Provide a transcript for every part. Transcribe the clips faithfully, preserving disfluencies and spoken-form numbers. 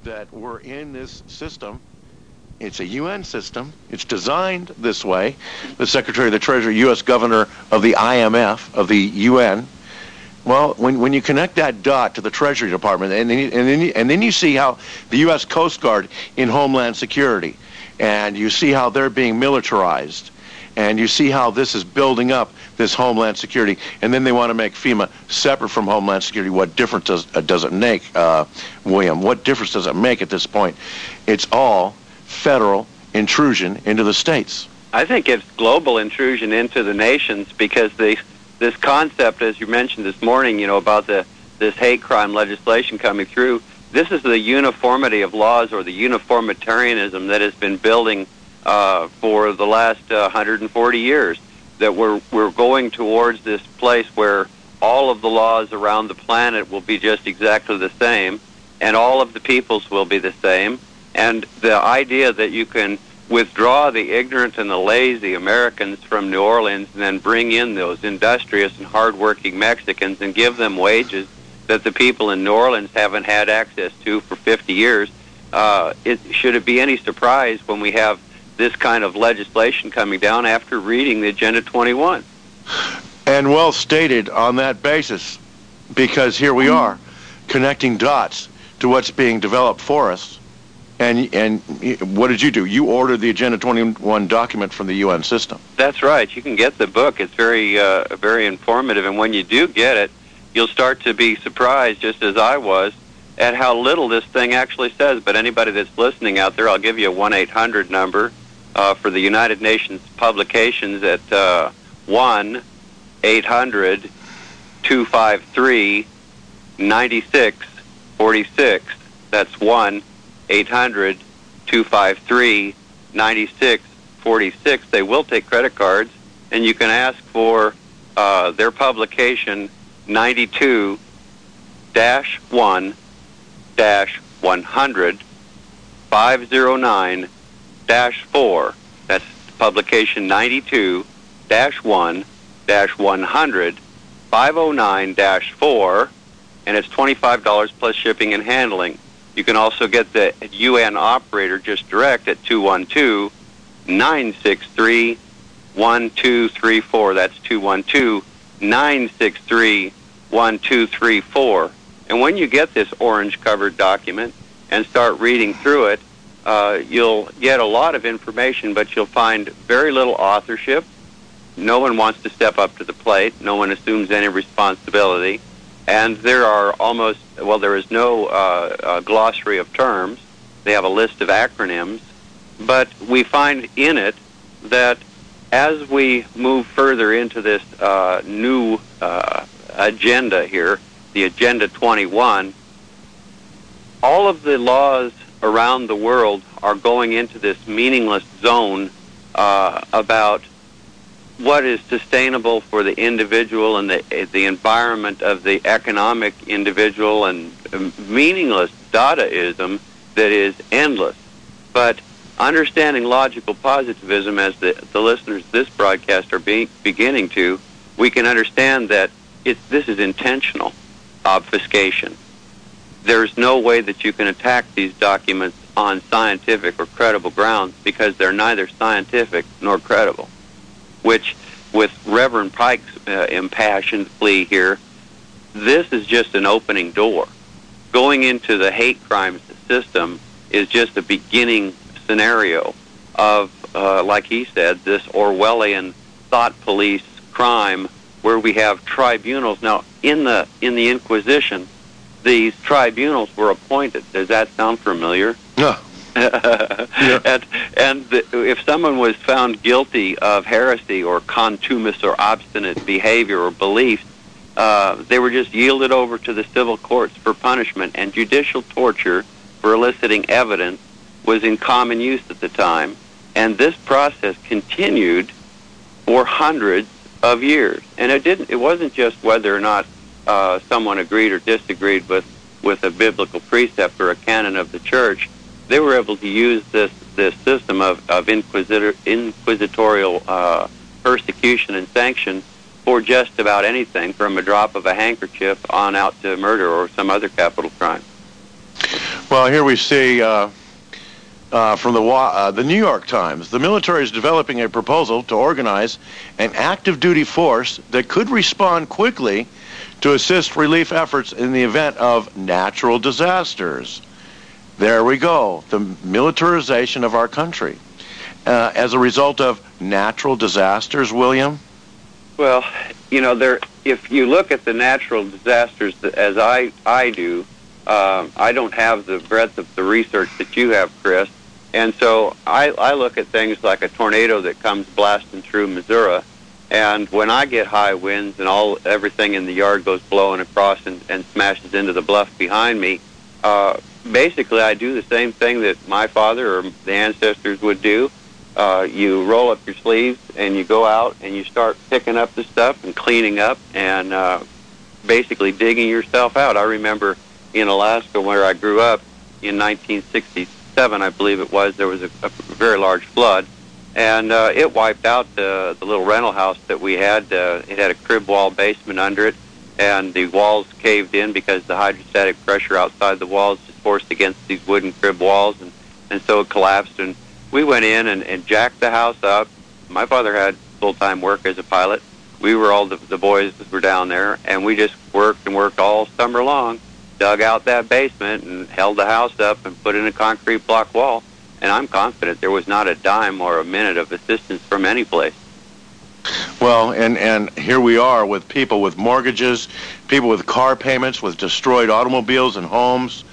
that we're in this system. It's a U N system. It's designed this way. The Secretary of the Treasury, U S Governor of the I M F, of the U N. Well, when when you connect that dot to the Treasury Department, and then you, and then you, and then you see how the U S Coast Guard in Homeland Security, and you see how they're being militarized, and you see how this is building up this Homeland Security, and then they want to make FEMA separate from Homeland Security. What difference does, uh, does it make, uh, William? What difference does it make at this point? It's all federal intrusion into the states. I think it's global intrusion into the nations, because the this concept, as you mentioned this morning, you know, about the this hate crime legislation coming through, this is the uniformity of laws, or the uniformitarianism that has been building uh, for the last uh, one hundred forty years. That we're we're going towards this place where all of the laws around the planet will be just exactly the same, and all of the peoples will be the same. And the idea that you can withdraw the ignorant and the lazy Americans from New Orleans and then bring in those industrious and hardworking Mexicans and give them wages that the people in New Orleans haven't had access to for fifty years, uh, it, should it be any surprise when we have this kind of legislation coming down after reading the Agenda twenty-one? And well stated on that basis, because here we are, connecting dots to what's being developed for us. And and what did you do? You ordered the Agenda twenty-one document from the U N system. That's right. You can get the book. It's very uh, very informative. And when you do get it, you'll start to be surprised, just as I was, at how little this thing actually says. But anybody that's listening out there, I'll give you a one eight hundred number uh, for the United Nations publications at uh, one eight hundred two five three nine six four six. That's one eight hundred two five three nine six four six. They will take credit cards, and you can ask for uh, their publication ninety-two dash one dash one hundred five oh nine dash four. That's publication ninety-two dash one dash one hundred five oh nine dash four, and it's twenty-five dollars plus shipping and handling. You can also get the U N operator just direct at two one two nine six three one two three four. That's two one two nine six three one two three four. And when you get this orange-covered document and start reading through it, uh, you'll get a lot of information, but you'll find very little authorship. No one wants to step up to the plate. No one assumes any responsibility. And there are almost, well, there is no uh, uh, glossary of terms. They have a list of acronyms. But we find in it that as we move further into this uh, new uh, agenda here, the Agenda twenty-one, all of the laws around the world are going into this meaningless zone uh, about what is sustainable for the individual and the the environment of the economic individual, and meaningless Dadaism that is endless. But understanding logical positivism, as the, the listeners of this broadcast are be, beginning to, we can understand that it's, this is intentional obfuscation. There's no way that you can attack these documents on scientific or credible grounds, because they're neither scientific nor credible, which, with Reverend Pike's uh, impassioned plea here, this is just an opening door. Going into the hate crimes system is just a beginning scenario of, uh, like he said, this Orwellian thought police crime, where we have tribunals. Now, in the in the Inquisition, these tribunals were appointed. Does that sound familiar? No. Yeah. And, and the, if someone was found guilty of heresy or contumacious or obstinate behavior or beliefs, uh, they were just yielded over to the civil courts for punishment, and judicial torture for eliciting evidence was in common use at the time. And this process continued for hundreds of years. And it didn't. It wasn't just whether or not uh, someone agreed or disagreed with, with a biblical precept or a canon of the church. They were able to use this this system of, of inquisitor, inquisitorial uh, persecution and sanction for just about anything, from a drop of a handkerchief on out to murder or some other capital crime. Well, here we see uh, uh, from the uh, the New York Times, the military is developing a proposal to organize an active duty force that could respond quickly to assist relief efforts in the event of natural disasters. There we go, the militarization of our country. Uh, as a result of natural disasters, William? Well, you know, there. If you look at the natural disasters as I, I do, uh, I don't have the breadth of the research that you have, Chris. And so I, I look at things like a tornado that comes blasting through Missouri. And when I get high winds and all everything in the yard goes blowing across and, and smashes into the bluff behind me, uh, basically I do the same thing that my father or the ancestors would do. Uh, you roll up your sleeves and you go out and you start picking up the stuff and cleaning up and uh, basically digging yourself out. I remember in Alaska where I grew up in nineteen sixty-seven, I believe it was, there was a, a very large flood. And uh, it wiped out the, the little rental house that we had. Uh, it had a crib wall basement under it, and the walls caved in because the hydrostatic pressure outside the walls just forced against these wooden crib walls, and, and so it collapsed. And we went in and, and jacked the house up. My father had full-time work as a pilot. We were all the, the boys that were down there, and we just worked and worked all summer long, dug out that basement and held the house up and put in a concrete block wall. And I'm confident there was not a dime or a minute of assistance from any place. Well, and, and here we are with people with mortgages, people with car payments, with destroyed automobiles and homes.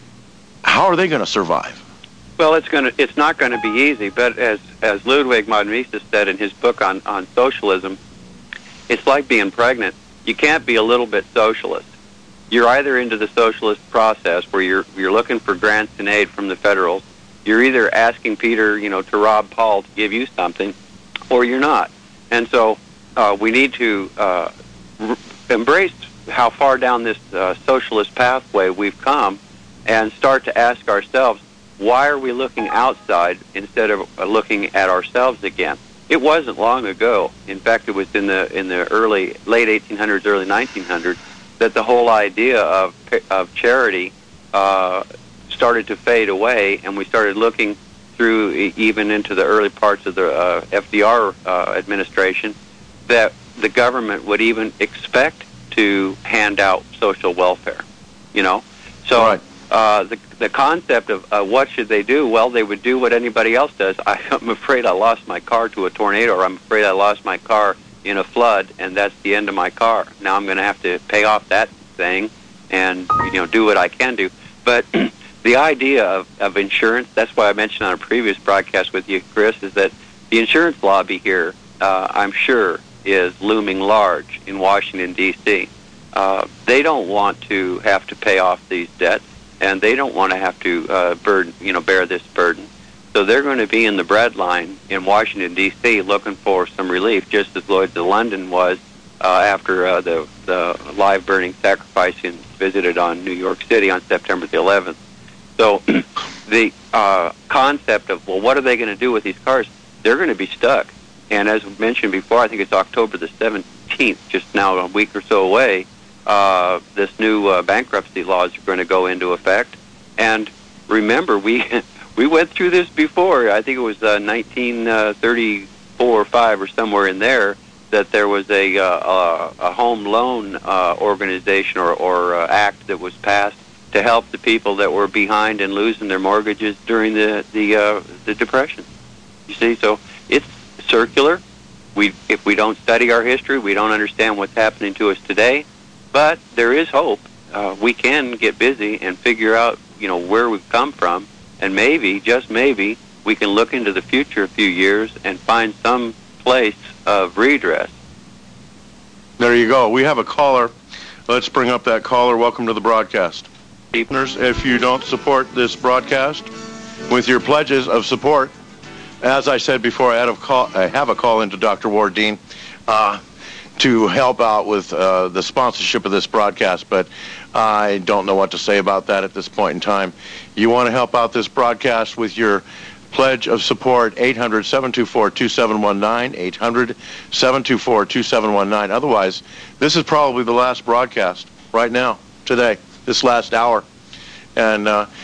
How are they going to survive? Well, it's going to it's not going to be easy, but as as Ludwig von Mises said in his book on, on socialism, it's like being pregnant. You can't be a little bit socialist. You're either into the socialist process where you're you're looking for grants and aid from the federals. You're either asking Peter, you know, to rob Paul to give you something, or you're not. And so uh, we need to uh, r- embrace how far down this uh, socialist pathway we've come and start to ask ourselves, why are we looking outside instead of uh, looking at ourselves again? It wasn't long ago. In fact, it was in the in the early late eighteen hundreds, early nineteen hundreds that the whole idea of of charity uh, started to fade away, and we started looking through even into the early parts of the uh, F D R uh, administration that the government would even expect to hand out social welfare. You know, so. Right. Uh, the the concept of uh, what should they do? Well, they would do what anybody else does. I, I'm afraid I lost my car to a tornado, or I'm afraid I lost my car in a flood, and that's the end of my car. Now I'm going to have to pay off that thing and, you know, do what I can do. But the idea of, of insurance, that's why I mentioned on a previous broadcast with you, Chris, is that the insurance lobby here, uh, I'm sure, is looming large in Washington, D C Uh, they don't want to have to pay off these debts, and they don't want to have to uh, burden, you know, bear this burden. So they're going to be in the bread line in Washington, D C looking for some relief, just as Lloyd's of London was uh, after uh, the, the live burning sacrifice visited on New York City on September the eleventh. So the uh, concept of, well, what are they going to do with these cars? They're going to be stuck. And as mentioned before, I think it's October the seventeenth, just now a week or so away, Uh, this new uh, bankruptcy laws are going to go into effect. And remember, we we went through this before. I think it was uh, nineteen thirty-four or five or somewhere in there, that there was a uh, a home loan uh, organization or, or uh, act that was passed to help the people that were behind and losing their mortgages during the the uh, the Depression. You see, so it's circular. We if we don't study our history, we don't understand what's happening to us today. But there is hope. Uh, we can get busy and figure out, you know, where we've come from, and maybe, just maybe, we can look into the future a few years and find some place of redress. There you go. We have a caller. Let's bring up that caller. Welcome to the broadcast. If you don't support this broadcast with your pledges of support, as I said before, I have a call, I have a call into Doctor Ward Dean uh, to help out with uh, the sponsorship of this broadcast, but I don't know what to say about that at this point in time. You want to help out this broadcast with your pledge of support, eight hundred, seven two four, two seven one nine, eight hundred, seven two four, two seven one nine. Otherwise, this is probably the last broadcast right now, today, this last hour. And uh,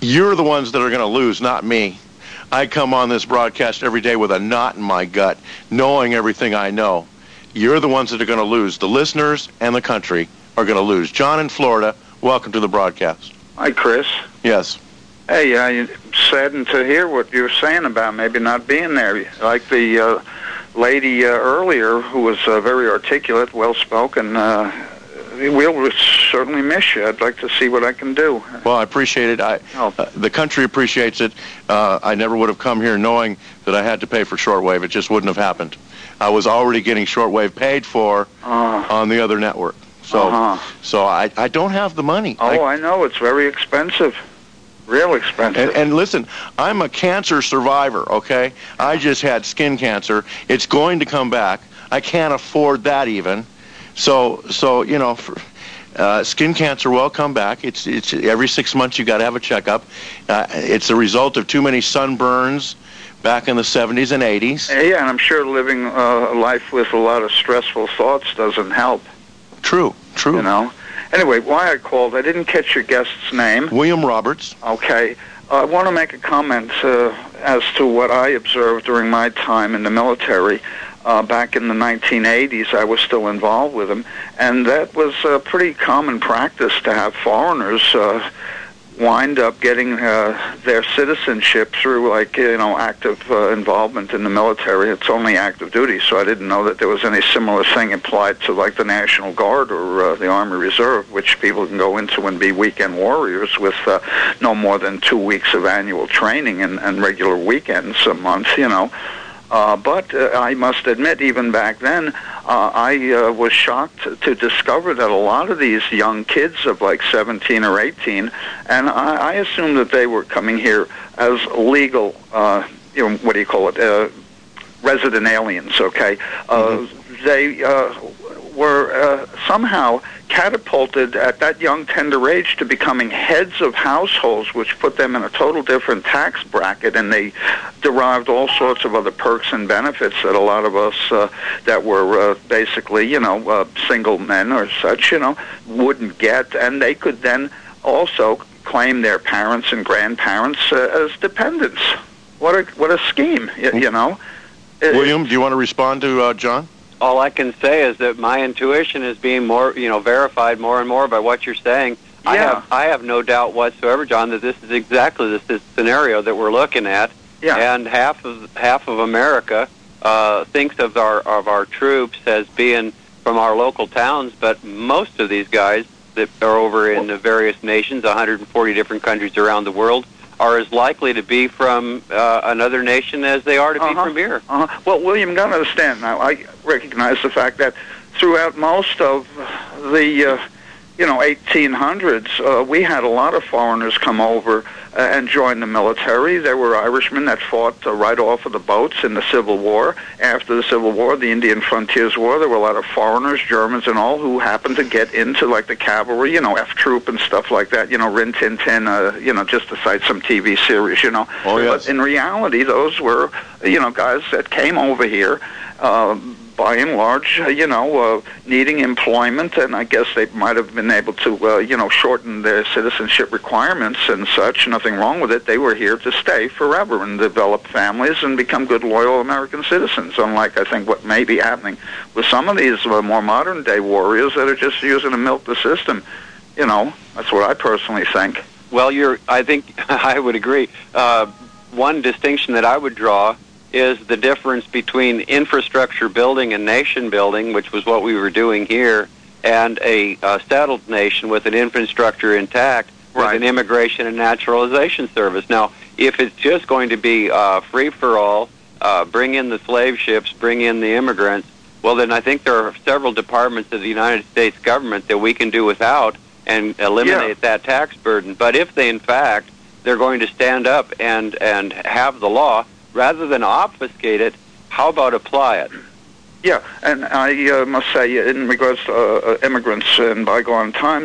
You're the ones that are going to lose, not me. I come on this broadcast every day with a knot in my gut, knowing everything I know. You're the ones that are going to lose. The listeners and the country are going to lose. John in Florida, welcome to the broadcast. Hi, Chris. Yes. Hey, I'm saddened to hear what you were saying about maybe not being there. Like the uh, lady uh, earlier who was uh, very articulate, well-spoken, uh, we'll certainly miss you. I'd like to see what I can do. Well, I appreciate it. I, oh. uh, the country appreciates it. Uh, I never would have come here knowing that I had to pay for shortwave. It just wouldn't have happened. I was already getting shortwave paid for uh, on the other network. So, uh-huh. so I, I don't have the money. Oh, I, I know. It's very expensive. Real expensive. And, and listen, I'm a cancer survivor, okay? I just had skin cancer. It's going to come back. I can't afford that even. So, so you know, for, uh, skin cancer will come back. It's it's every six months you got to have a checkup. Uh, it's a result of too many sunburns back in the seventies and eighties. Yeah, and I'm sure living uh, a life with a lot of stressful thoughts doesn't help. True, true. You know. Anyway, why I called, I didn't catch your guest's name. William Roberts. Okay. Uh, I want to make a comment uh, as to what I observed during my time in the military. Uh, back in the nineteen eighties, I was still involved with them, and that was a pretty common practice to have foreigners uh, wind up getting uh, their citizenship through, like, you know, active uh, involvement in the military. It's only active duty, so I didn't know that there was any similar thing applied to, like, the National Guard or uh, the Army Reserve, which people can go into and be weekend warriors with uh, no more than two weeks of annual training and, and regular weekends a month, you know. Uh, but uh, I must admit, even back then, uh, I uh, was shocked to, to discover that a lot of these young kids of like seventeen or eighteen, and I, I assumed that they were coming here as legal, uh, you know, what do you call it, uh, resident aliens, okay? Uh, mm-hmm. They uh, were uh, somehow catapulted at that young, tender age to becoming heads of households, which put them in a total different tax bracket, and they derived all sorts of other perks and benefits that a lot of us uh, that were uh, basically, you know, uh, single men or such, you know, wouldn't get, and they could then also claim their parents and grandparents uh, as dependents. What a what a scheme, you, you know. William, do you want to respond to uh, John? All I can say is that my intuition is being more, you know, verified more and more by what you're saying. Yeah. I have, I have no doubt whatsoever, John, that this is exactly this, this scenario that we're looking at. Yeah. And half of half of America uh, thinks of our of our troops as being from our local towns, but most of these guys that are over in the various nations, one hundred forty different countries around the world, are as likely to be from uh, another nation as they are to uh-huh. be from here. Uh-huh. Well, William, you got to understand now, I recognize the fact that throughout most of the, uh, you know, eighteen hundreds, uh, we had a lot of foreigners come over uh, and join the military. There were Irishmen that fought uh, right off of the boats in the Civil War. After the Civil War, the Indian Frontiers War, there were a lot of foreigners, Germans and all, who happened to get into, like, the cavalry, you know, F Troop and stuff like that, you know, Rin Tin Tin, uh, you know, just to cite some T V series, you know. Oh, yes. But in reality, those were, you know, guys that came over here, uh, by and large, uh, you know, uh, needing employment, and I guess they might have been able to, uh, you know, shorten their citizenship requirements and such. Nothing wrong with it. They were here to stay forever and develop families and become good, loyal American citizens, unlike, I think, what may be happening with some of these uh, more modern-day warriors that are just using to milk the system. You know, that's what I personally think. Well, you're. I think I would agree. Uh, one distinction that I would draw is the difference between infrastructure building and nation building, which was what we were doing here, and a uh, settled nation with an infrastructure intact, right, with an immigration and naturalization service. Now, if it's just going to be uh, free-for-all, uh, bring in the slave ships, bring in the immigrants, well, then I think there are several departments of the United States government that we can do without and eliminate yeah. that tax burden. But if they, in fact, they're going to stand up and, and have the law, rather than obfuscate it, how about apply it? Yeah, and I uh, must say, in regards to uh, immigrants in bygone times,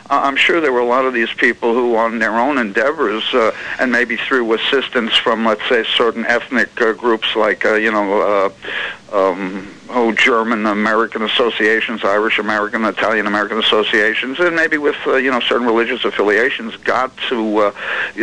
uh, I'm sure there were a lot of these people who, on their own endeavors, uh, and maybe through assistance from, let's say, certain ethnic uh, groups like, uh, you know, uh, um, oh, German American associations, Irish American, Italian American associations, and maybe with, uh, you know, certain religious affiliations, got to uh,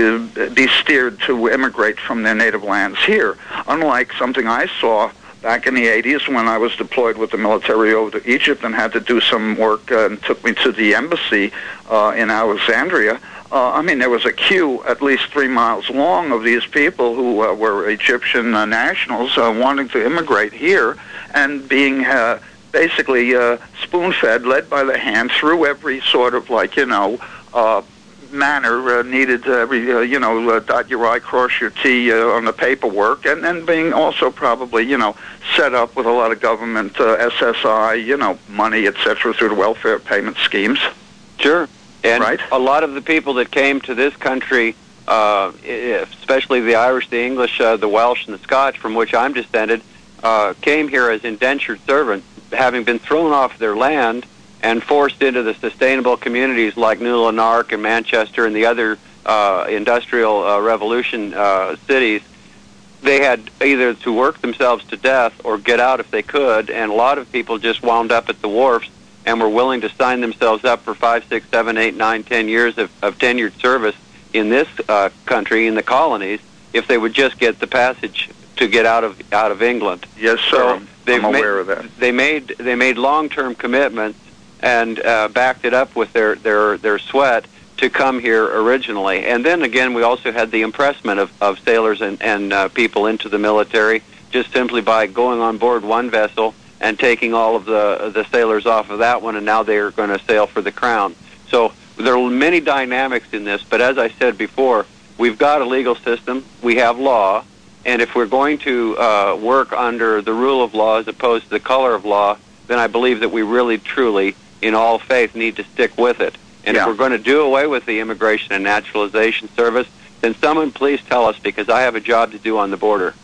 be steered to immigrate from their native lands here. Unlike something I saw back in the eighties when I was deployed with the military over to Egypt and had to do some work uh, and took me to the embassy uh, in Alexandria. Uh, I mean, there was a queue at least three miles long of these people who uh, were Egyptian uh, nationals uh, wanting to immigrate here and being uh, basically uh, spoon-fed, led by the hand through every sort of, like, you know, uh, manner uh, needed, uh, every, uh, you know, uh, dot your I, cross your T uh, on the paperwork, and then being also probably, you know, set up with a lot of government uh, S S I, you know, money, et cetera, through the welfare payment schemes. Sure. And right? A lot of the people that came to this country, uh, especially the Irish, the English, uh, the Welsh, and the Scotch, from which I'm descended, uh, came here as indentured servants, having been thrown off their land and forced into the sustainable communities like New Lanark and Manchester and the other uh, industrial uh, revolution uh, cities. They had either to work themselves to death or get out if they could, and a lot of people just wound up at the wharfs and were willing to sign themselves up for five, six, seven, eight, nine, ten years of, of tenured service in this uh, country, in the colonies, if they would just get the passage to get out of out of England. Yes, sir. So I'm aware made, of that. They made they made long-term commitments and uh, backed it up with their, their, their sweat to come here originally. And then again, we also had the impressment of, of sailors and, and uh, people into the military just simply by going on board one vessel and taking all of the the sailors off of that one, and now they're going to sail for the Crown. So there are many dynamics in this, but as I said before, we've got a legal system, we have law, and if we're going to uh, work under the rule of law as opposed to the color of law, then I believe that we really, truly, in all faith, need to stick with it. And yeah. if we're going to do away with the Immigration and Naturalization Service, then someone please tell us, because I have a job to do on the border.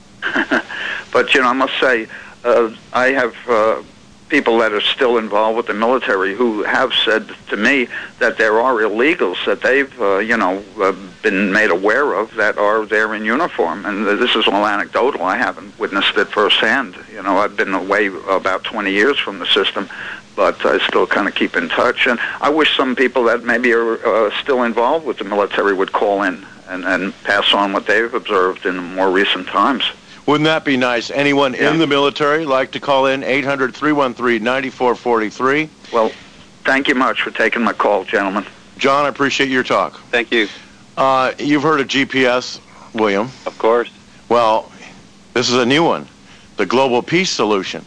But, you know, I must say, uh, I have uh, people that are still involved with the military who have said to me that there are illegals that they've, uh, you know, uh, been made aware of that are there in uniform. And this is all anecdotal. I haven't witnessed it firsthand. You know, I've been away about twenty years from the system, but I still kind of keep in touch. And I wish some people that maybe are uh, still involved with the military would call in and, and pass on what they've observed in more recent times. Wouldn't that be nice? Anyone yeah. in the military like to call in? eight hundred, three one three, nine four four three. Well, thank you much for taking my call, gentlemen. John, I appreciate your talk. Thank you. Uh, you've heard of G P S, William. Of course. Well, this is a new one, the Global Peace Solution.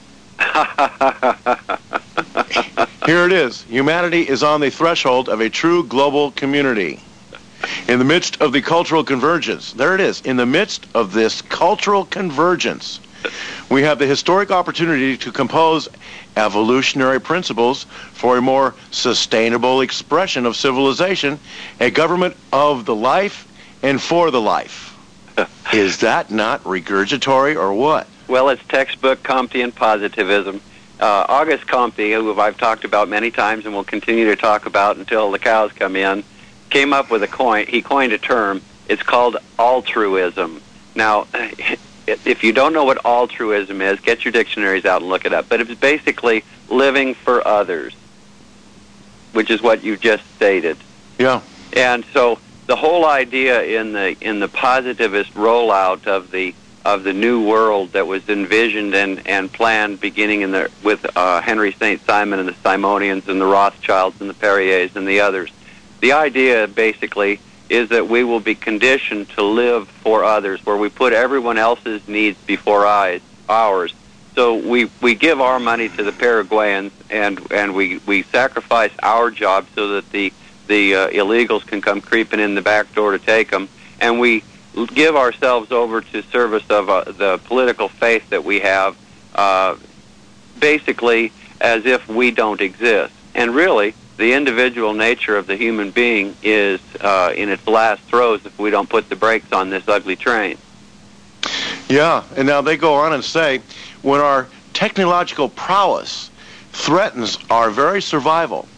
Here it is. Humanity is on the threshold of a true global community. In the midst of the cultural convergence, there it is, in the midst of this cultural convergence, we have the historic opportunity to compose evolutionary principles for a more sustainable expression of civilization, a government of the life and for the life. Is that not regurgitory or what? Well, it's textbook Comtean positivism. Uh, Auguste Comte, who I've talked about many times and will continue to talk about until the cows come in, came up with a coin. He coined a term. It's called altruism. Now, if you don't know what altruism is, get your dictionaries out and look it up. But it's basically living for others, which is what you just stated. Yeah. And so the whole idea in the in the positivist rollout of the of the new world that was envisioned and, and planned beginning in the with uh, Henry Saint Simon and the Simonians and the Rothschilds and the Perriers and the others. The idea basically is that we will be conditioned to live for others, where we put everyone else's needs before eyes, ours. So we, we give our money to the Paraguayans, and and we, we sacrifice our job so that the the uh, illegals can come creeping in the back door to take them, and we give ourselves over to service of uh, the political faith that we have, uh, basically as if we don't exist. And really, the individual nature of the human being is uh, in its last throes if we don't put the brakes on this ugly train. Yeah, and now they go on and say, when our technological prowess threatens our very survival,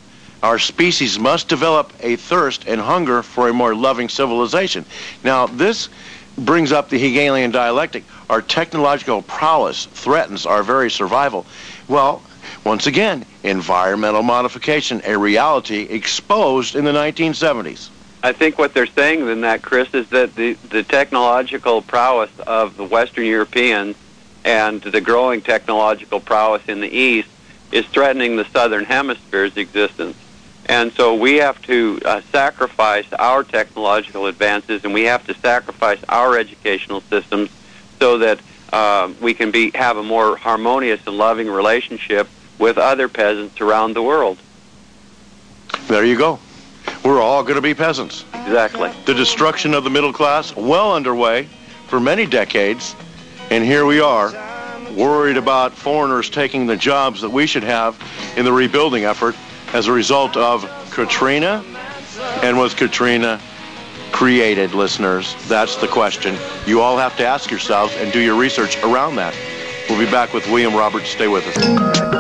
our species must develop a thirst and hunger for a more loving civilization. Now, this brings up the Hegelian dialectic. Our technological prowess threatens our very survival. Well, once again, environmental modification, a reality exposed in the nineteen seventies. I think what they're saying in that, Chris, is that the, the technological prowess of the Western Europeans and the growing technological prowess in the East is threatening the Southern Hemisphere's existence. And so we have to uh, sacrifice our technological advances, and we have to sacrifice our educational systems so that uh, we can be have a more harmonious and loving relationship with other peasants around the world. There you go. We're all going to be peasants. Exactly. The destruction of the middle class, well underway for many decades, and here we are, worried about foreigners taking the jobs that we should have in the rebuilding effort as a result of Katrina. And was Katrina created, listeners? That's the question. You all have to ask yourselves and do your research around that. We'll be back with William Roberts. Stay with us.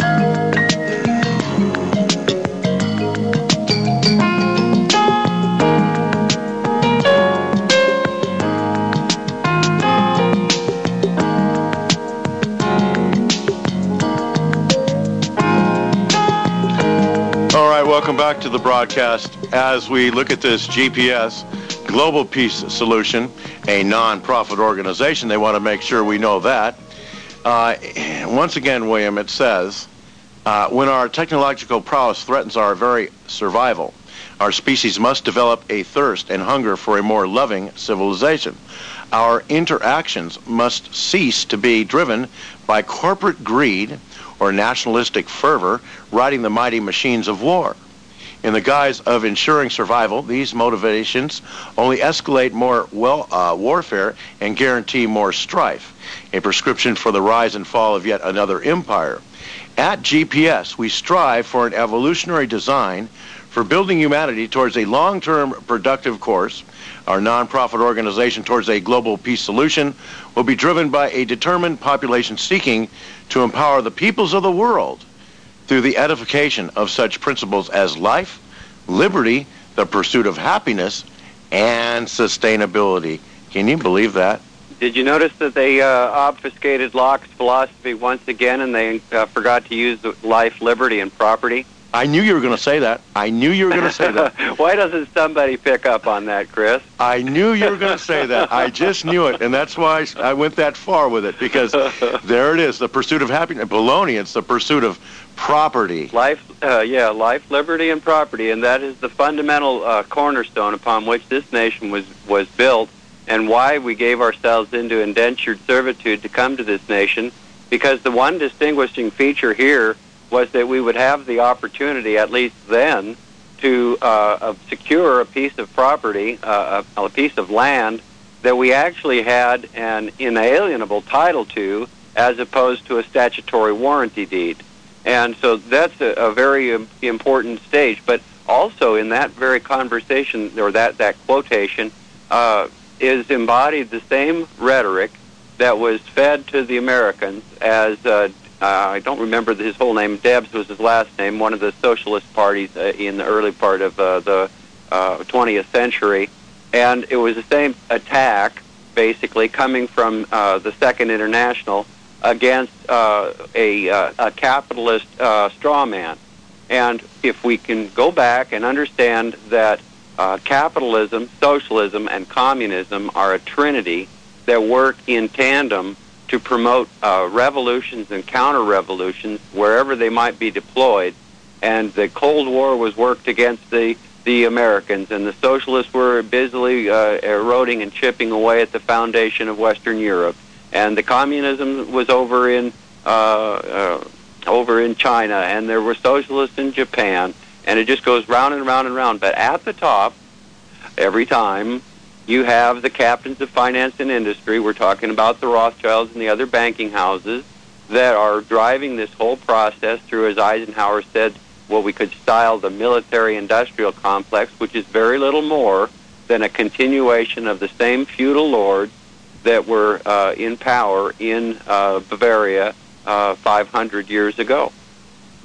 Welcome back to the broadcast as we look at this G P S, Global Peace Solution, a non-profit organization. They want to make sure we know that. Uh, once again, William, it says, uh, when our technological prowess threatens our very survival, our species must develop a thirst and hunger for a more loving civilization. Our interactions must cease to be driven by corporate greed or nationalistic fervor riding the mighty machines of war. In the guise of ensuring survival, these motivations only escalate more well, uh, warfare and guarantee more strife, a prescription for the rise and fall of yet another empire. At G P S, we strive for an evolutionary design for building humanity towards a long-term productive course. Our nonprofit organization towards a global peace solution will be driven by a determined population seeking to empower the peoples of the world through the edification of such principles as life, liberty, the pursuit of happiness, and sustainability. Can you believe that? Did you notice that they uh, obfuscated Locke's philosophy once again, and they uh, forgot to use life, liberty, and property? I knew you were going to say that. I knew you were going to say that. Why doesn't somebody pick up on that, Chris? I knew you were going to say that. I just knew it, and that's why I went that far with it, because there it is, the pursuit of happiness. Baloney, it's the pursuit of property. Life, uh, yeah, life, liberty, and property, and that is the fundamental uh, cornerstone upon which this nation was, was built, and why we gave ourselves into indentured servitude to come to this nation, because the one distinguishing feature here was that we would have the opportunity, at least then, to uh, secure a piece of property, uh, a, a piece of land that we actually had an inalienable title to, as opposed to a statutory warranty deed. And so that's a, a very um, important stage. But also in that very conversation, or that, that quotation, uh, is embodied the same rhetoric that was fed to the Americans as uh, Uh, I don't remember his whole name. Debs was his last name, one of the socialist parties uh, in the early part of uh, the uh, twentieth century. And it was the same attack, basically, coming from uh, the Second International against uh, a, uh, a capitalist uh, straw man. And if we can go back and understand that uh, capitalism, socialism, and communism are a trinity that work in tandem to promote uh, revolutions and counter-revolutions wherever they might be deployed. And the Cold War was worked against the, the Americans, and the socialists were busily uh, eroding and chipping away at the foundation of Western Europe. And the communism was over in uh, uh, over in China, and there were socialists in Japan, and it just goes round and round and round. But at the top, every time, you have the captains of finance and industry. We're talking about the Rothschilds and the other banking houses that are driving this whole process through, as Eisenhower said, what we could style the military-industrial complex, which is very little more than a continuation of the same feudal lords that were uh, in power in uh, Bavaria uh, five hundred years ago.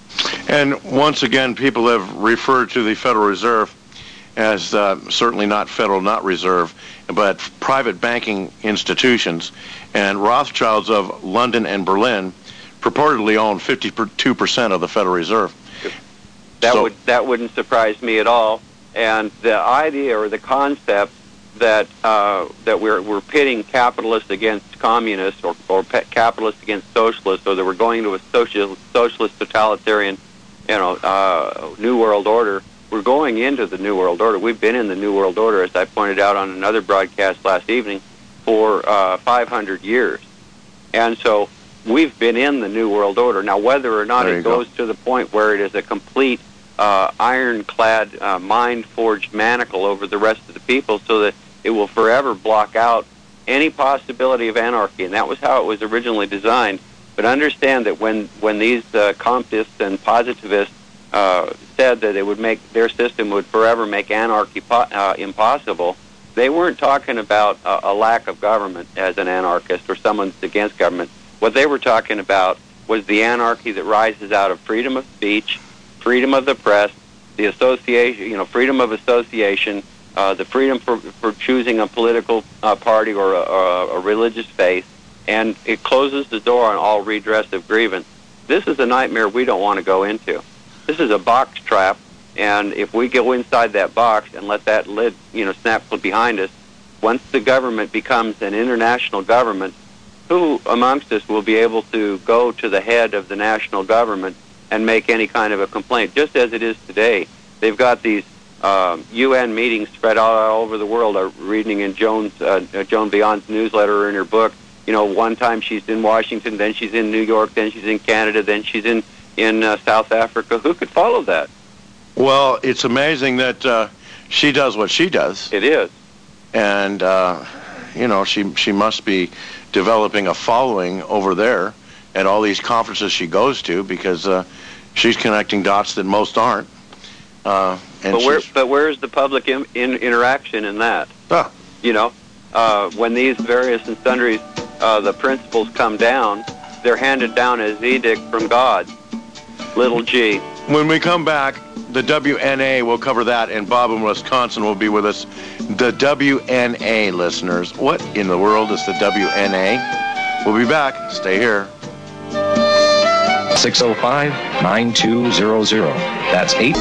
And once again, people have referred to the Federal Reserve as uh, certainly not federal, not reserve, but private banking institutions. And Rothschilds of London and Berlin purportedly own fifty-two percent of the Federal Reserve. That so, would that wouldn't surprise me at all. And the idea or the concept that uh, that we're we're pitting capitalists against communists, or, or capitalists against socialists, or that we're going to a social, socialist totalitarian, you know, uh, new world order. We're going into the new world order. We've been in the new world order, as I pointed out on another broadcast last evening, for uh, five hundred years, and so we've been in the new world order. Now, whether or not it goes go. to the point where it is a complete uh, ironclad, uh, mind-forged manacle over the rest of the people, so that it will forever block out any possibility of anarchy, and that was how it was originally designed. But understand that when when these uh, communists and positivists uh, said that it would make their system would forever make anarchy po- uh, impossible, they weren't talking about a, a lack of government as an anarchist or someone that's against government. What they were talking about was the anarchy that rises out of freedom of speech, freedom of the press, the association, you know, freedom of association, uh, the freedom for, for choosing a political uh, party or a, a, a religious faith, and it closes the door on all redress of grievance. This is a nightmare we don't want to go into. This is a box trap, and if we go inside that box and let that lid, you know, snap behind us, once the government becomes an international government, who amongst us will be able to go to the head of the national government and make any kind of a complaint, just as it is today? They've got these uh, U N meetings spread out all over the world. I'm reading in Joan's, uh, Joan Beyond's newsletter or in her book, you know, one time she's in Washington, then she's in New York, then she's in Canada, then she's in, in uh, South Africa. Who could follow that? Well, it's amazing that uh, she does what she does. It is. And, uh, you know, she she must be developing a following over there at all these conferences she goes to, because uh, she's connecting dots that most aren't. Uh, and but where but where's the public in, in interaction in that? Huh. You know, uh, when these various and sundries, uh, the principles come down, they're handed down as edict from God, little g. When we come back, the W N A will cover that, and Bob in Wisconsin will be with us. The W N A, listeners. What in the world is the W N A? We'll be back. Stay here. six oh five, nine two zero zero. That's eight.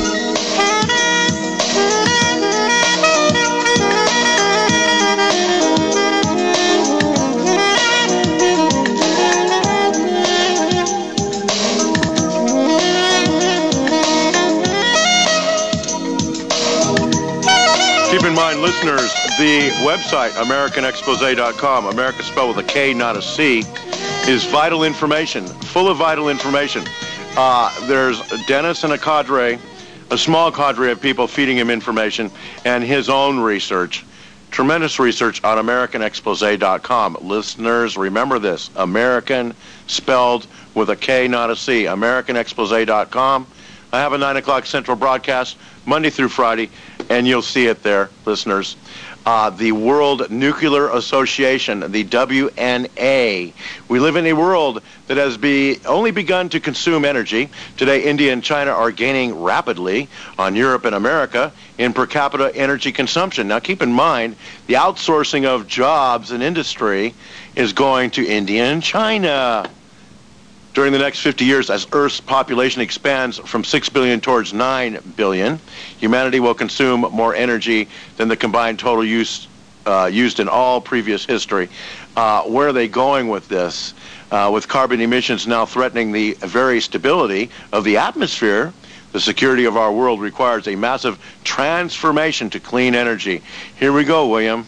Keep in mind, listeners, the website, American Expose dot com, America spelled with a K, not a C, is vital information, full of vital information. Uh, there's Dennis and a cadre, a small cadre of people feeding him information, and his own research. Tremendous research on American Expose dot com. Listeners, remember this, American spelled with a K, not a C, American Expose dot com. I have a nine o'clock Central broadcast, Monday through Friday, and you'll see it there, listeners. Uh, the World Nuclear Association, the W N A. We live in a world that has be, only begun to consume energy. Today, India and China are gaining rapidly on Europe and America in per capita energy consumption. Now, keep in mind, the outsourcing of jobs and industry is going to India and China. During the next fifty years, as Earth's population expands from six billion towards nine billion, humanity will consume more energy than the combined total use uh, used in all previous history. Uh, where are they going with this? Uh, with carbon emissions now threatening the very stability of the atmosphere, the security of our world requires a massive transformation to clean energy. Here we go, William.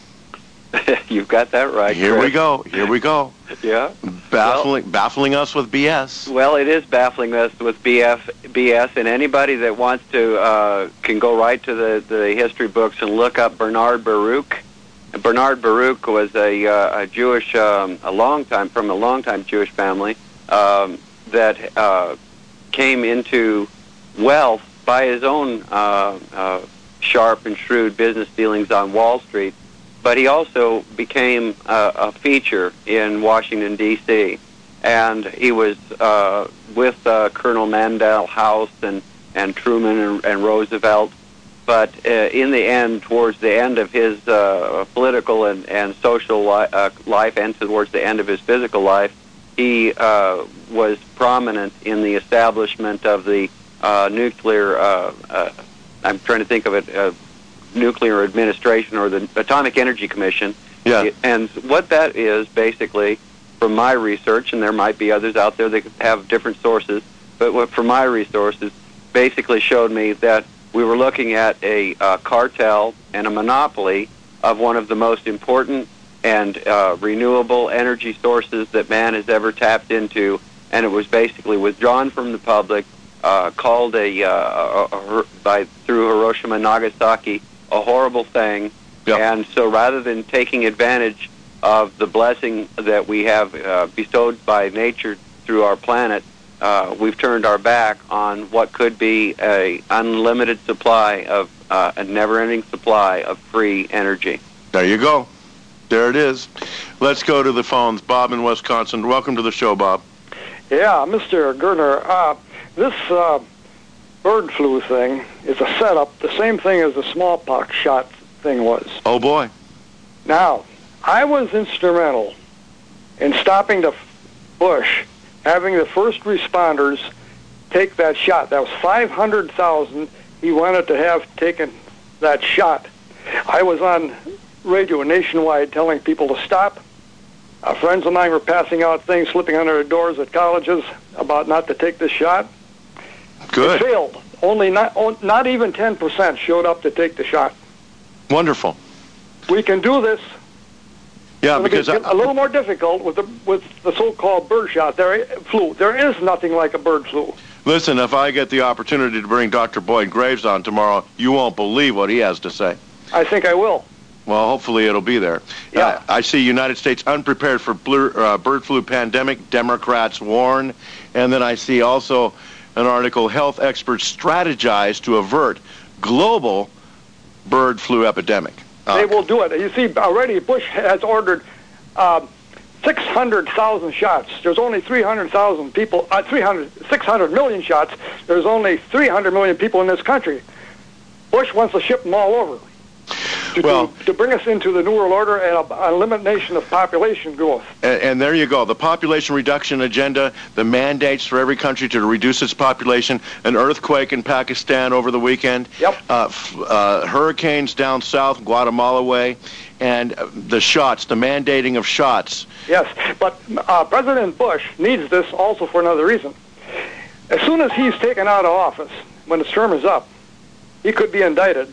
You've got that right. Here Chris. we go. Here we go. Yeah. Baffling, well, baffling us with B S. Well, it is baffling us with B F, B S, and anybody that wants to uh, can go right to the, the history books and look up Bernard Baruch. Bernard Baruch was a, uh, a Jewish, um, a long time from a long time Jewish family um, that uh, came into wealth by his own uh, uh, sharp and shrewd business dealings on Wall Street. But he also became uh, a feature in Washington, D C and he was uh, with uh, Colonel Mandel House and, and Truman and, and Roosevelt. But uh, in the end, towards the end of his uh, political and, and social li- uh, life and towards the end of his physical life, he uh, was prominent in the establishment of the uh, nuclear, uh, uh, I'm trying to think of it, uh, Nuclear Administration or the Atomic Energy Commission. Yeah. And what that is, basically, from my research, and there might be others out there that have different sources, but what from my resources basically showed me that we were looking at a uh, cartel and a monopoly of one of the most important and uh, renewable energy sources that man has ever tapped into, and it was basically withdrawn from the public, uh, called a, uh, a, a, a by through Hiroshima and Nagasaki a horrible thing. Yep. And so rather than taking advantage of the blessing that we have uh, bestowed by nature through our planet, uh, we've turned our back on what could be a unlimited supply of uh, a never-ending supply of free energy. There you go. There it is. Let's go to the phones. Bob in Wisconsin. Welcome to the show, Bob. Yeah, Mister Gerner, uh, this uh, bird flu thing is a setup, the same thing as the smallpox shot thing was. Oh, boy. Now, I was instrumental in stopping the Bush having the first responders take that shot. That was five hundred thousand he wanted to have taken that shot. I was on radio nationwide telling people to stop. Uh, friends of mine were passing out things, slipping under the doors at colleges about not to take this shot. Good. It failed. Only not, not even ten percent showed up to take the shot. Wonderful. We can do this. Yeah, It'll because be I, a little more difficult with the with the so-called bird shot. There, flu. There is nothing like a bird flu. listen, if I get the opportunity to bring Doctor Boyd Graves on tomorrow, you won't believe what he has to say. I think I will. Well, hopefully it'll be there. Yeah. Uh, I see United States unprepared for blur, uh, bird flu pandemic, Democrats warn. And then I see also an article, health experts strategize to avert global bird flu epidemic. Uh, They will do it. You see, already Bush has ordered um, six hundred thousand shots. There's only three hundred thousand people, uh, three hundred, six hundred million shots. There's only three hundred million people in this country. Bush wants to ship them all over. To, Well- to, to bring us into the New World Order and an elimination of population growth. And, and there you go. The population reduction agenda, the mandates for every country to reduce its population, an earthquake in Pakistan over the weekend, Yep. uh, f- uh, hurricanes down south, Guatemala way, and uh, the shots, the mandating of shots. Yes, but uh, President Bush needs this also for another reason. As soon as he's taken out of office, when his term is up, he could be indicted.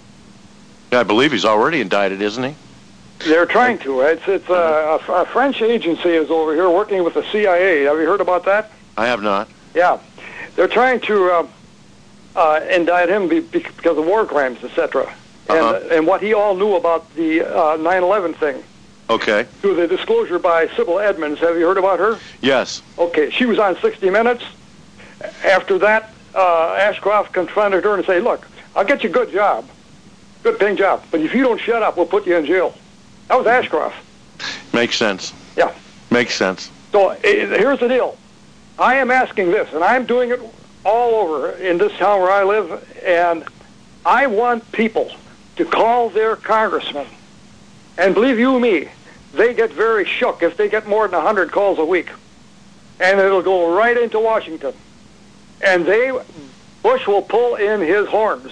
I believe he's already indicted, isn't he? They're trying to. It's it's uh, a, a French agency is over here working with the C I A. Have you heard about that? I have not. Yeah, they're trying to uh, uh, indict him be, because of war crimes, et cetera. And Uh-huh. and what he all knew about the uh, nine eleven thing Okay. through the disclosure by Sybil Edmonds. Have you heard about her? Yes. Okay, she was on sixty minutes. After that, uh, Ashcroft confronted her and said, "Look, I'll get you a good job, good paying job, but if you don't shut up, we'll put you in jail." That was Ashcroft. Makes sense. Yeah. Makes sense. So uh, here's the deal. I am asking this, and I'm doing it all over in this town where I live, and I want people to call their congressman. And believe you me, they get very shook if they get more than one hundred calls a week. And it'll go right into Washington. And they, Bush will pull in his horns.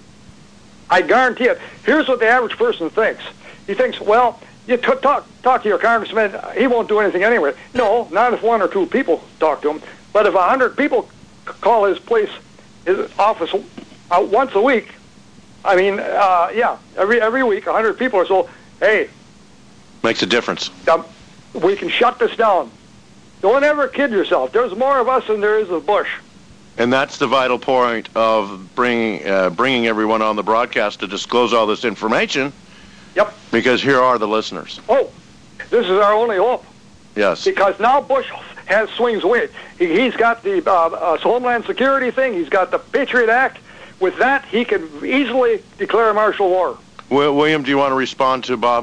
I guarantee it. Here's what the average person thinks. He thinks, well, you t- talk talk to your congressman, he won't do anything anyway. No, not if one or two people talk to him. But if a hundred people c- call his place, his office uh, once a week, I mean, uh, yeah, every every week, a hundred people or so, hey, Makes a difference. um, we can shut this down. Don't ever kid yourself. There's more of us than there is of Bush. And that's the vital point of bringing uh, bringing everyone on the broadcast to disclose all this information. Yep. Because here are the listeners. Oh, this is our only hope. Yes. Because now Bush has swings away. He, he's got the uh, uh, Homeland Security thing. He's got the Patriot Act. With that, he can easily declare martial law. William, do you want to respond to Bob?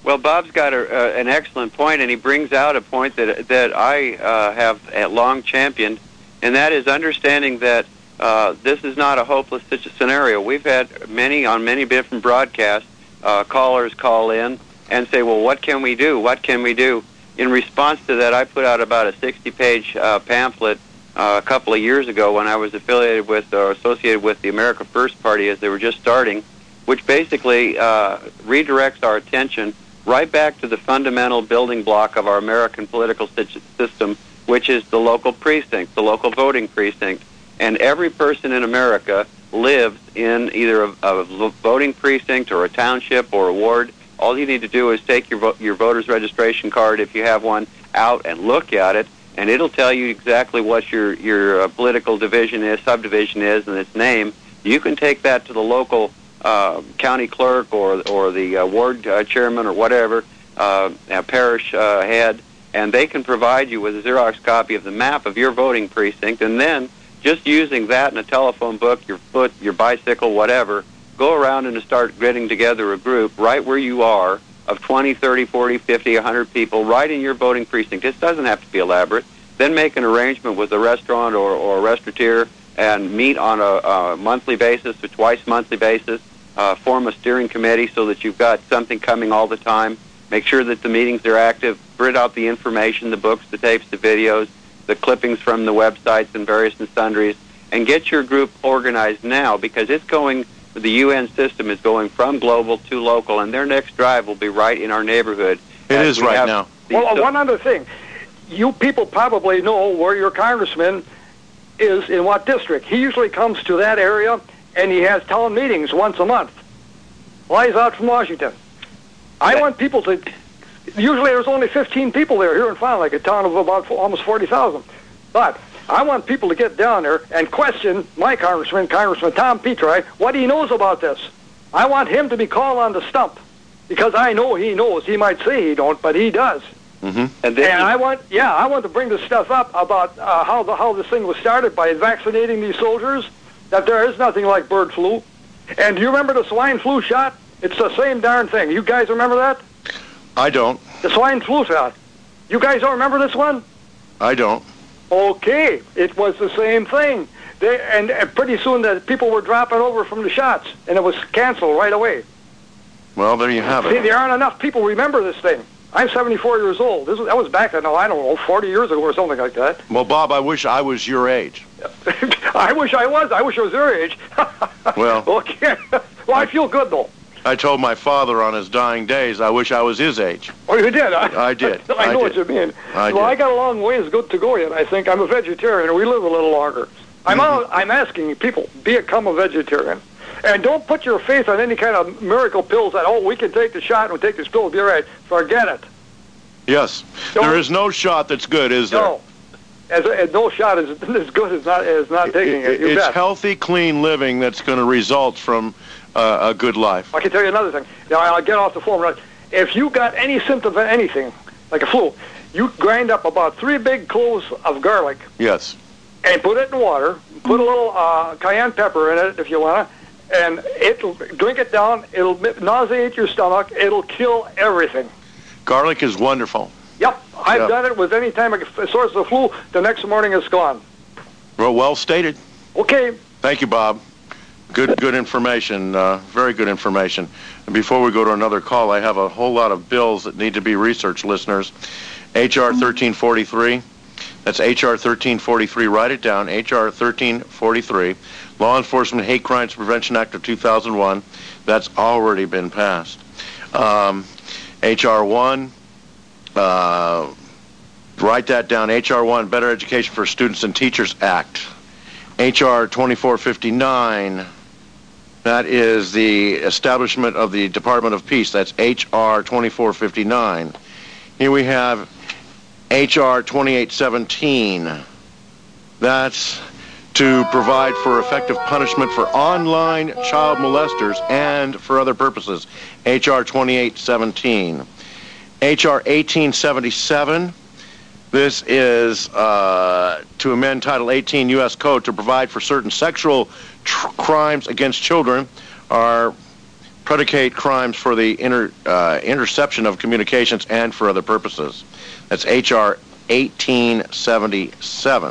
Well, Bob's got a, uh, an excellent point, and he brings out a point that that I uh, have at long championed, and that is understanding that uh, this is not a hopeless scenario. We've had many, on many different broadcasts, uh, callers call in and say, well, what can we do? What can we do? In response to that, I put out about a sixty-page uh, pamphlet uh, a couple of years ago when I was affiliated with or associated with the America First Party as they were just starting, which basically uh, redirects our attention right back to the fundamental building block of our American political system, which is the local precinct, the local voting precinct. And every person in America lives in either a, a voting precinct or a township or a ward. All you need to do is take your vo- your voter's registration card, if you have one, out and look at it, and it'll tell you exactly what your, your uh, political division is, subdivision is, and its name. You can take that to the local Uh, county clerk or or the uh, ward uh, chairman or whatever, uh, a parish uh, head, and they can provide you with a Xerox copy of the map of your voting precinct, and then just using that in a telephone book, your foot, your bicycle, whatever, go around and start getting together a group right where you are of twenty, thirty, forty, fifty, one hundred people right in your voting precinct. This doesn't have to be elaborate. Then make an arrangement with a restaurant or, or a restaurateur and meet on a, a monthly basis, a twice monthly basis. Uh, form a steering committee so that you've got something coming all the time. Make sure that the meetings are active. Print out the information, the books, the tapes, the videos, the clippings from the websites and various and sundries, and get your group organized now, because it's going, the U N system is going from global to local, and their next drive will be right in our neighborhood. It is right now. Well, uh, one other thing. You people probably know where your congressman is in what district. He usually comes to that area, and he has town meetings once a month. Flies out from Washington. I want people to... Usually there's only fifteen people there here in Fond du Lac, a town of about almost forty thousand. But I want people to get down there and question my congressman, Congressman Tom Petri, what he knows about this. I want him to be called on the stump, because I know he knows. He might say he don't, but he does. Mm-hmm. And, and I want, yeah, I want to bring this stuff up about uh, how the how this thing was started by vaccinating these soldiers, that there is nothing like bird flu. And do you remember the swine flu shot? It's the same darn thing. You guys remember that? I don't. The swine flu shot. You guys don't remember this one? I don't. Okay. It was the same thing. They, and, and pretty soon the people were dropping over from the shots, and it was canceled right away. Well, there you have it. See, there aren't enough people remember this thing. I'm seventy-four years old. This was, that was back, I know, I don't know, forty years ago or something like that. Well, Bob, I wish I was your age. I wish I was. I wish I was your age. Well, okay. Well, I feel good, though. I told my father on his dying days I wish I was his age. Oh, you did? I, I did. I, I know I what did. you mean. I well, did. I got a long ways good to go yet, I think. I'm a vegetarian, and we live a little longer. I'm, Mm-hmm. out, I'm asking people, become a vegetarian. And don't put your faith on any kind of miracle pills that, oh, we can take the shot and we'll take this pill, be all right. Forget it. Yes. Don't, there is no shot that's good, is there? No. As, as no shot is as good as not as not taking it. it You it's bet. healthy, clean living that's going to result from uh, a good life. I can tell you another thing. Now, I'll get off the phone. Right. If you got any symptom of anything, like a flu, you grind up about three big cloves of garlic Yes. and put it in water. Put a little uh, cayenne pepper in it if you want to, and it'll drink it down. It'll nauseate your stomach. It'll kill everything. Garlic is wonderful. Yep, I've Yep. done it with any time a source of flu. The next morning it's gone. Well, well stated. Okay. Thank you, Bob. Good, good information. Uh, very good information. And before we go to another call, I have a whole lot of bills that need to be researched, listeners. H R thirteen forty-three. That's H R thirteen forty-three. Write it down. H R thirteen forty-three. Law Enforcement Hate Crimes Prevention Act of two thousand one. That's already been passed. Um, H R one. Uh, write that down. H R one, Better Education for Students and Teachers Act. H R twenty-four fifty-nine, that is the establishment of the Department of Peace. That's H R twenty-four fifty-nine. Here we have H R twenty-eight seventeen. That's to provide for effective punishment for online child molesters and for other purposes. H R twenty-eight seventeen. H R eighteen seventy-seven, this is uh, to amend Title eighteen U S Code to provide for certain sexual tr- crimes against children are predicate crimes for the inter, uh, interception of communications and for other purposes. That's H R eighteen seventy-seven.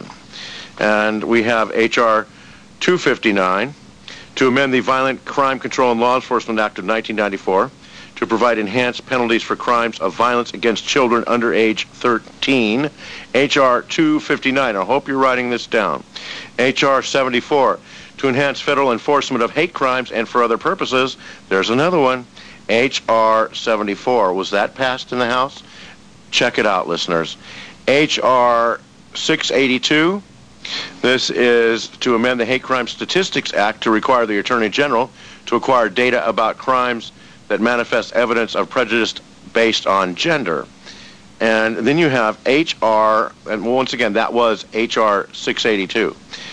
And we have H R two fifty-nine to amend the Violent Crime Control and Law Enforcement Act of nineteen ninety-four to provide enhanced penalties for crimes of violence against children under age thirteen. H R two fifty-nine. I hope you're writing this down. H R seventy-four to enhance federal enforcement of hate crimes and for other purposes. There's another one. H R seventy-four. Was that passed in the House? Check it out, listeners. H R six eighty-two. This is to amend the Hate Crime Statistics Act to require the Attorney General to acquire data about crimes that manifest evidence of prejudice based on gender. And then you have H R, and once again, that was H R six eighty-two.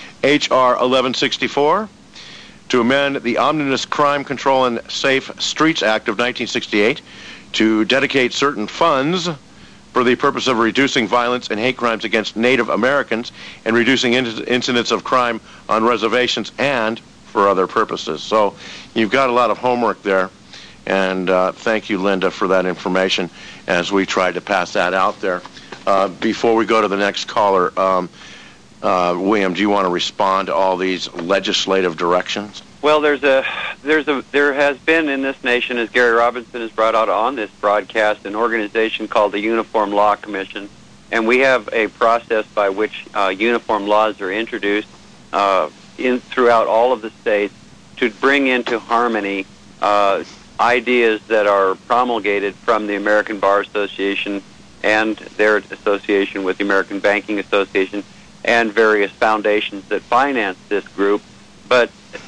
H R eleven sixty-four, to amend the Omnibus Crime Control and Safe Streets Act of nineteen sixty-eight to dedicate certain funds for the purpose of reducing violence and hate crimes against Native Americans and reducing in- incidents of crime on reservations and for other purposes. So you've got a lot of homework there. And uh, thank you, Linda, for that information as we tried to pass that out there. Uh, before we go to the next caller, um, uh, William, do you want to respond to all these legislative directions? Well, there's a, there's a, there has been in this nation, as Gary Robinson has brought out on this broadcast, an organization called the Uniform Law Commission, and we have a process by which uh, uniform laws are introduced uh, in throughout all of the states to bring into harmony uh, ideas that are promulgated from the American Bar Association and their association with the American Banking Association and various foundations that finance this group. But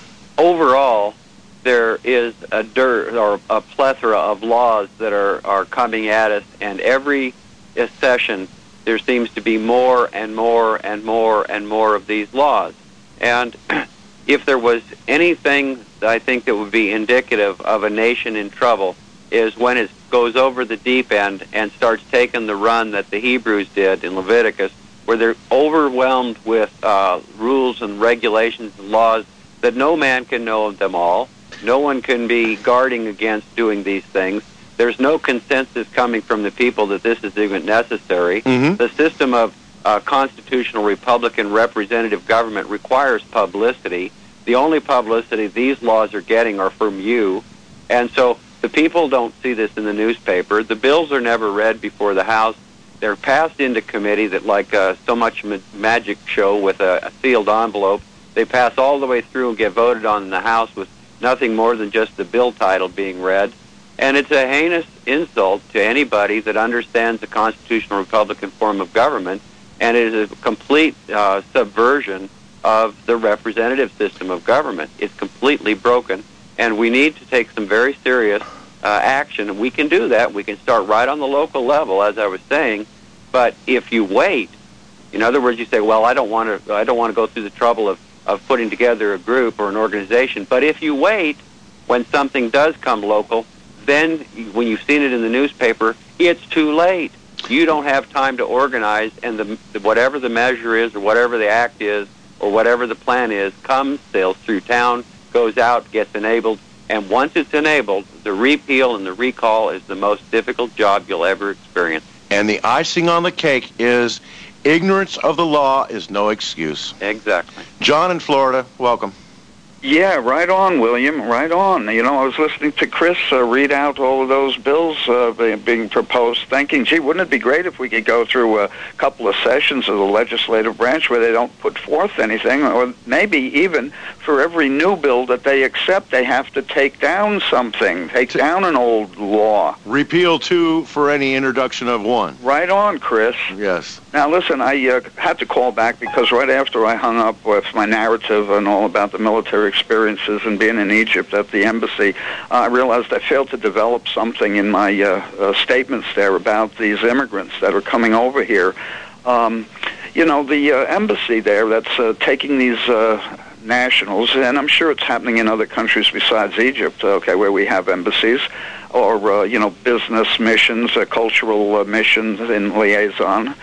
overall, there is a dearth or a plethora of laws that are, are coming at us, and every session there seems to be more and more and more and more of these laws. And if there was anything that I think that would be indicative of a nation in trouble is when it goes over the deep end and starts taking the run that the Hebrews did in Leviticus, where they're overwhelmed with uh, rules and regulations and laws that no man can know them all. No one can be guarding against doing these things. There's no consensus coming from the people that this is even necessary. Mm-hmm. The system of uh, constitutional Republican representative government requires publicity. The only publicity these laws are getting are from you. And so the people don't see this in the newspaper. The bills are never read before the House. They're passed into committee that, like uh, so much ma- magic show with a, a sealed envelope, they pass all the way through and get voted on in the House with nothing more than just the bill title being read. And it's a heinous insult to anybody that understands the constitutional Republican form of government, and it is a complete uh, subversion of the representative system of government. It's completely broken, and we need to take some very serious uh, action, and we can do that. We can start right on the local level, as I was saying, but if you wait, in other words, you say, well, I don't want to I don't want to go through the trouble of, of putting together a group or an organization, but if you wait, when something does come local, then when you've seen it in the newspaper, it's too late. You don't have time to organize, and the, whatever the measure is or whatever the act is or whatever the plan is comes, sails through town, goes out, gets enabled, and once it's enabled, the repeal and the recall is the most difficult job you'll ever experience. And the icing on the cake is ignorance of the law is no excuse. Exactly. John in Florida, welcome. Yeah, right on, William, right on. You know, I was listening to Chris uh, read out all of those bills uh, being proposed, thinking, gee, wouldn't it be great if we could go through a couple of sessions of the legislative branch where they don't put forth anything, or maybe even for every new bill that they accept, they have to take down something, take down an old law. Repeal two for any introduction of one. Right on, Chris. Yes. Now, listen, I uh, had to call back because right after I hung up with my narrative and all about the military experiences and being in Egypt at the embassy, uh, I realized I failed to develop something in my uh, uh, statements there about these immigrants that are coming over here. Um, you know, the uh, embassy there that's uh, taking these uh, nationals, and I'm sure it's happening in other countries besides Egypt, okay, where we have embassies, or, uh, you know, business missions, uh, cultural uh, missions in liaison.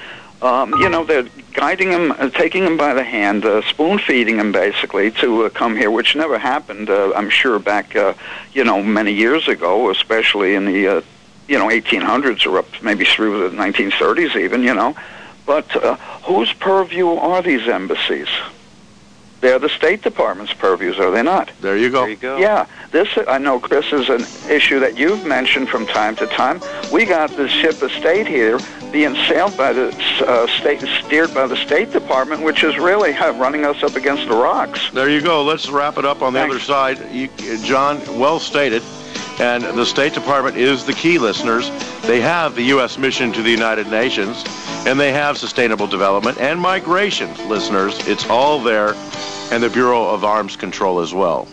Um, you know, they're guiding him, uh, taking him by the hand, uh, spoon-feeding him, basically, to uh, come here, which never happened, uh, I'm sure, back, uh, you know, many years ago, especially in the, uh, you know, eighteen hundreds or up maybe through the nineteen thirties even, you know. But uh, whose purview are these embassies? They're the State Department's purviews, are they not? There you go. There you go. Yeah, this, I know, Chris, is an issue that you've mentioned from time to time. We got the ship of state here being sailed by the uh, state, steered by the State Department, which is really uh, running us up against the rocks. There you go. Let's wrap it up on the Thanks. other side. You, John, well stated. And the State Department is the key, listeners. They have the U S mission to the United Nations, and they have sustainable development and migration, listeners. It's all there, and the Bureau of Arms Control as well.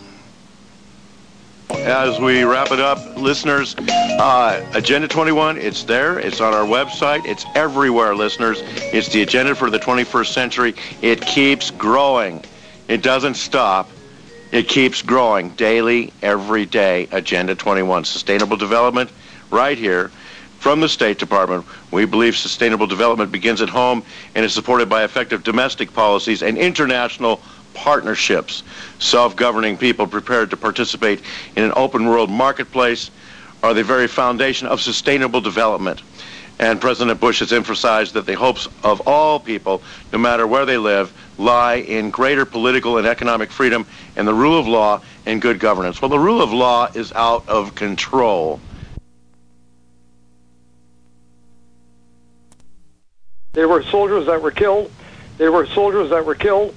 As we wrap it up, listeners, uh, Agenda twenty-one, it's there. It's on our website. It's everywhere, listeners. It's the agenda for the twenty-first century. It keeps growing. It doesn't stop. It keeps growing daily, every day. Agenda twenty-one, sustainable development, right here from the State Department. We believe sustainable development begins at home and is supported by effective domestic policies and international partnerships. Self-governing people prepared to participate in an open world marketplace are the very foundation of sustainable development. And President Bush has emphasized that the hopes of all people, no matter where they live, lie in greater political and economic freedom and the rule of law and good governance. Well, the rule of law is out of control. There were soldiers that were killed. There were soldiers that were killed,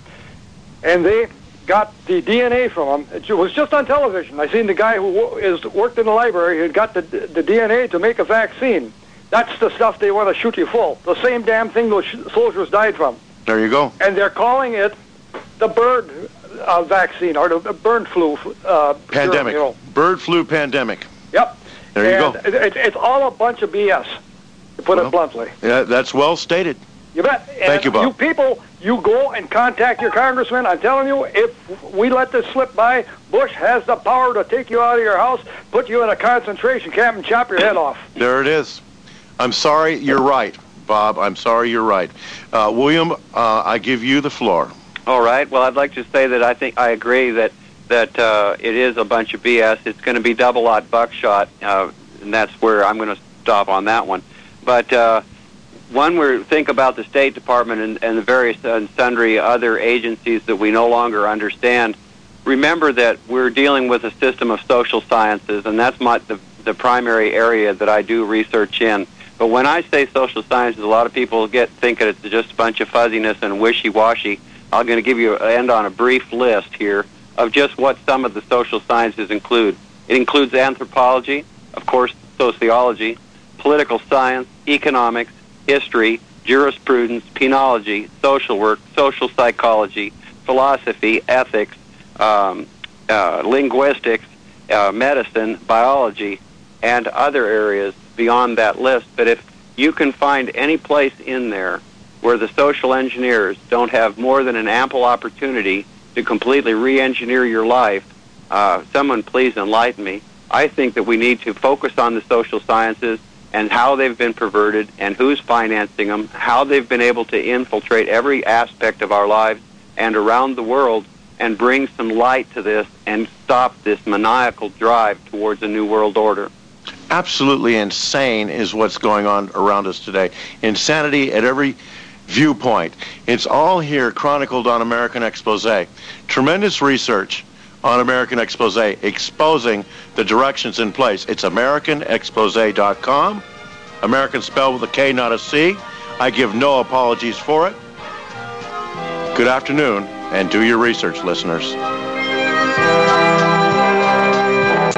and they got the D N A from them. It was just on television. I seen the guy who is worked in the library who had got the, the D N A to make a vaccine. That's the stuff they want to shoot you full. The same damn thing those sh- soldiers died from. There you go. And they're calling it the bird uh, vaccine, or the bird flu uh, pandemic. Serum, you know. Bird flu pandemic. Yep. There you and go. It, it, it's all a bunch of B S, to put Well, it bluntly. Yeah, that's well stated. You bet. And Thank you, Bob. You people, you go and contact your congressman. I'm telling you, if we let this slip by, Bush has the power to take you out of your house, put you in a concentration camp, and chop your head off. There it is. I'm sorry, you're right, Bob. I'm sorry, you're right. Uh, William, uh, I give you the floor. All right. Well, I'd like to say that I think I agree that that uh, it is a bunch of B S. It's going to be double-aught buckshot, uh, and that's where I'm going to stop on that one. But uh, one, we think about the State Department and, and the various and sundry other agencies that we no longer understand. Remember that we're dealing with a system of social sciences, and that's my, the, the primary area that I do research in. But when I say social sciences, a lot of people get think that it's just a bunch of fuzziness and wishy-washy. I'm going to give you end on a brief list here of just what some of the social sciences include. It includes anthropology, of course, sociology, political science, economics, history, jurisprudence, penology, social work, social psychology, philosophy, ethics, um, uh, linguistics, uh, medicine, biology, and other areas beyond that list. But if you can find any place in there where the social engineers don't have more than an ample opportunity to completely re-engineer your life, uh, someone please enlighten me. I think that we need to focus on the social sciences and how they've been perverted and who's financing them, how they've been able to infiltrate every aspect of our lives and around the world, and bring some light to this and stop this maniacal drive towards a new world order. Absolutely insane is what's going on around us today. Insanity at every viewpoint. It's all here chronicled on American Exposé. Tremendous research on American Exposé exposing the directions in place. It's American Exposé dot com. American spelled with a K, not a C. I give no apologies for it. Good afternoon, and do your research, listeners.